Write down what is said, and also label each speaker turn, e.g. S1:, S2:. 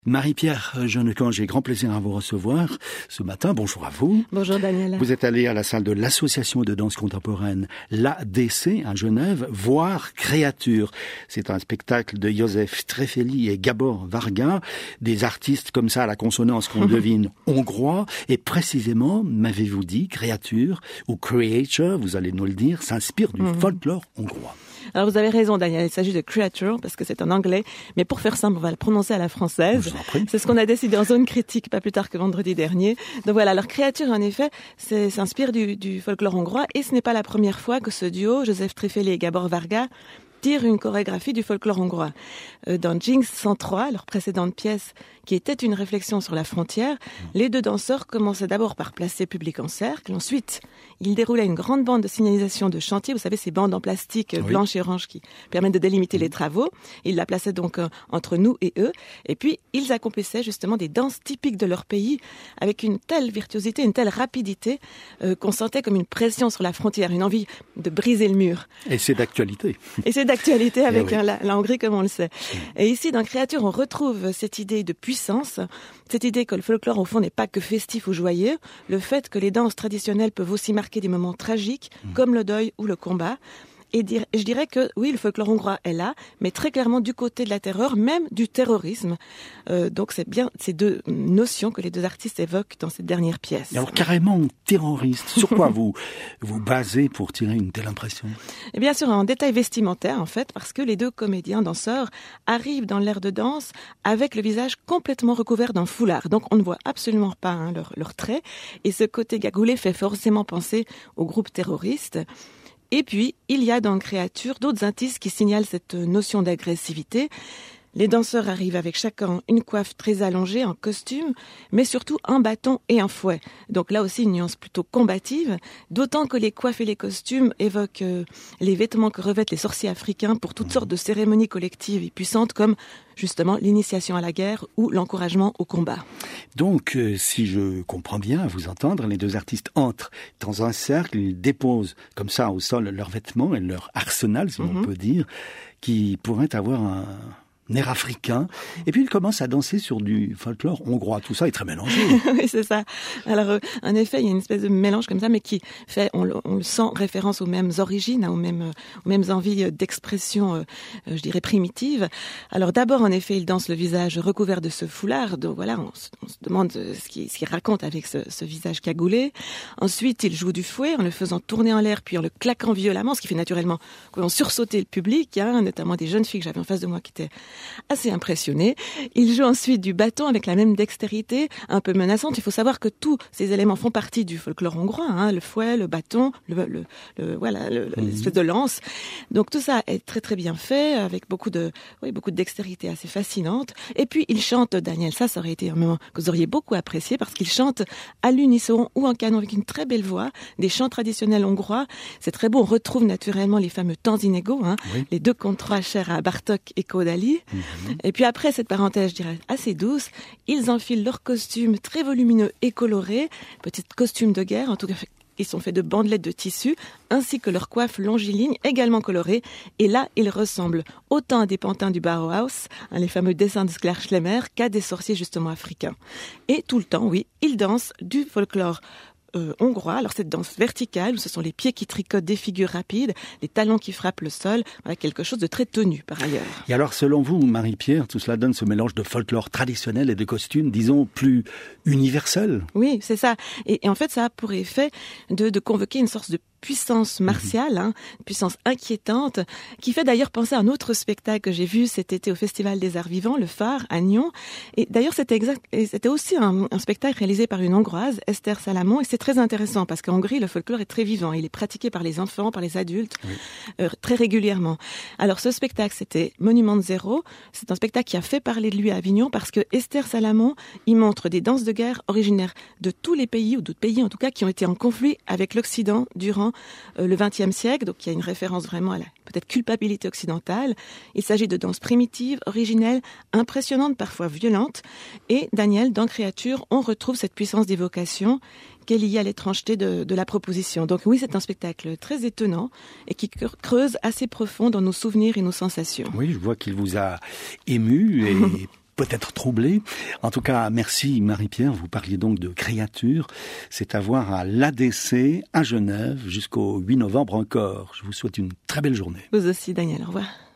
S1: Marie-Pierre Jeunecan, j'ai grand plaisir à vous recevoir ce matin. Bonjour à vous.
S2: Bonjour Daniel.
S1: Vous êtes allé à la salle de l'Association de danse contemporaine, l'ADC, à Genève, voir Créature. C'est un spectacle de József Tréfeli et Gábor Varga, des artistes comme ça à la consonance qu'on devine hongrois. Et précisément, m'avez-vous dit, Créature ou Creature, vous allez nous le dire, s'inspire du folklore hongrois.
S2: Alors vous avez raison Daniel, il s'agit de Creature parce que c'est en anglais, mais pour faire simple, on va le prononcer à la française. C'est ce qu'on a décidé en zone critique pas plus tard que vendredi dernier. Donc voilà, alors Creature en effet, s'inspire du folklore hongrois et ce n'est pas la première fois que ce duo, József Tréfeli et Gábor Varga, tire une chorégraphie du folklore hongrois. Dans Jinx 103, leur précédente pièce, qui était une réflexion sur la frontière, les deux danseurs commençaient d'abord par placer le public en cercle. Ensuite, ils déroulaient une grande bande de signalisation de chantier. Vous savez, ces bandes en plastique blanches et oranges qui permettent de délimiter les travaux. Ils la plaçaient donc entre nous et eux. Et puis, ils accomplissaient justement des danses typiques de leur pays avec une telle virtuosité, une telle rapidité qu'on sentait comme une pression sur la frontière, une envie de briser le mur.
S1: Et c'est d'actualité.
S2: Et c'est d'actualité avec la Hongrie, comme on le sait. Et ici, dans Créature, on retrouve cette idée de puissance, cette idée que le folklore, au fond, n'est pas que festif ou joyeux, le fait que les danses traditionnelles peuvent aussi marquer des moments tragiques, comme le deuil ou le combat. Et je dirais que, oui, le folklore hongrois est là, mais très clairement du côté de la terreur, même du terrorisme. Donc c'est bien ces deux notions que les deux artistes évoquent dans cette dernière pièce.
S1: Et alors carrément terroriste, sur quoi vous basez pour tirer une telle impression?
S2: Et bien sûr, en détail vestimentaire, en fait, parce que les deux comédiens danseurs arrivent dans l'air de danse avec le visage complètement recouvert d'un foulard. Donc on ne voit absolument pas leurs traits. Et ce côté gagoulé fait forcément penser au groupe terroriste. Et puis, il y a dans Créature d'autres indices qui signalent cette notion d'agressivité. Les danseurs arrivent avec chacun une coiffe très allongée, en costume, mais surtout un bâton et un fouet. Donc là aussi, une nuance plutôt combative, d'autant que les coiffes et les costumes évoquent les vêtements que revêtent les sorciers africains pour toutes sortes de cérémonies collectives et puissantes, comme justement l'initiation à la guerre ou l'encouragement au combat.
S1: Donc, si je comprends bien, à vous entendre, les deux artistes entrent dans un cercle, ils déposent comme ça au sol leurs vêtements et leur arsenal, si on peut dire, qui pourrait avoir un air africain, et puis il commence à danser sur du folklore hongrois. Tout ça est très mélangé.
S2: Oui, c'est ça. Alors, en effet, il y a une espèce de mélange comme ça, mais qui fait, on le sent, référence aux mêmes origines, aux mêmes envies d'expression, je dirais, primitives. Alors, d'abord, en effet, il danse le visage recouvert de ce foulard. Donc voilà, on se demande ce qu'il raconte avec ce visage cagoulé. Ensuite, il joue du fouet en le faisant tourner en l'air, puis en le claquant violemment, ce qui fait naturellement qu'on sursauter le public, notamment des jeunes filles que j'avais en face de moi qui étaient assez impressionné. Il joue ensuite du bâton avec la même dextérité, un peu menaçante. Il faut savoir que tous ces éléments font partie du folklore hongrois, le fouet, le bâton, l'espèce de lance. Donc tout ça est très très bien fait, avec beaucoup de dextérité assez fascinante. Et puis il chante, Daniel, ça aurait été un moment que vous auriez beaucoup apprécié, parce qu'il chante à l'unisson ou en canon avec une très belle voix, des chants traditionnels hongrois. C'est très beau, on retrouve naturellement les fameux temps inégaux, les 2 contre 3 chers à Bartók et Kodály. Et puis après cette parenthèse, je dirais, assez douce, ils enfilent leurs costumes très volumineux et colorés, petits costumes de guerre, en tout cas, ils sont faits de bandelettes de tissu, ainsi que leurs coiffes longilignes, également colorées. Et là, ils ressemblent autant à des pantins du Bauhaus, les fameux dessins de Sklar Schlemmer, qu'à des sorciers justement africains. Et tout le temps, oui, ils dansent du folklore hongrois. Alors cette danse verticale, où ce sont les pieds qui tricotent des figures rapides, les talons qui frappent le sol, voilà, quelque chose de très tenu par ailleurs.
S1: Et alors selon vous, Marie-Pierre, tout cela donne ce mélange de folklore traditionnel et de costumes, disons, plus universel?
S2: Oui, c'est ça. Et en fait, ça a pour effet de convoquer une sorte de puissance martiale, une puissance inquiétante, qui fait d'ailleurs penser à un autre spectacle que j'ai vu cet été au Festival des Arts Vivants, le Phare, à Nyon. Et d'ailleurs, c'était aussi un spectacle réalisé par une Hongroise, Esther Salamon, et c'est très intéressant parce qu'en Hongrie, le folklore est très vivant. Il est pratiqué par les enfants, par les adultes, très régulièrement. Alors, ce spectacle, c'était Monument Zéro. C'est un spectacle qui a fait parler de lui à Avignon parce que Esther Salamon, il montre des danses de guerre originaires de tous les pays, ou d'autres pays en tout cas, qui ont été en conflit avec l'Occident durant le XXe siècle. Donc, il y a une référence vraiment à la peut-être culpabilité occidentale. Il s'agit de danses primitives, originelles, impressionnantes, parfois violentes. Et Daniel, dans Créature, on retrouve cette puissance d'évocation qui est liée à l'étrangeté de la proposition. Donc oui, c'est un spectacle très étonnant et qui creuse assez profond dans nos souvenirs et nos sensations.
S1: Oui, je vois qu'il vous a ému et peut-être troublé. En tout cas, merci Marie-Pierre. Vous parliez donc de créatures. C'est à voir à l'ADC à Genève jusqu'au 8 novembre encore. Je vous souhaite une très belle journée.
S2: Vous aussi, Daniel. Au revoir.